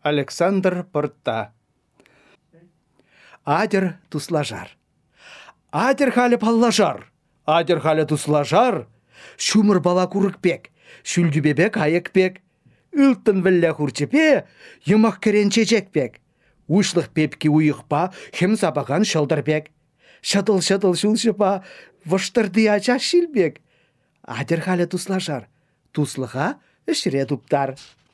Александр Портта. Адер туслажар. Адер халі паллажар. Адер халі туслажар. Шумыр бала курыкпек. Шүлдүбебек айыкпек. Үлттін віллі хурчепе, юмақ керенчечекпек. Ушлық пепки уйықпа, хем сабаған шылдырбек. Шатыл-шатыл шулшыпа, вұштырды ача шилбек. Адер халі туслажар. Туслыға үшіре туптар.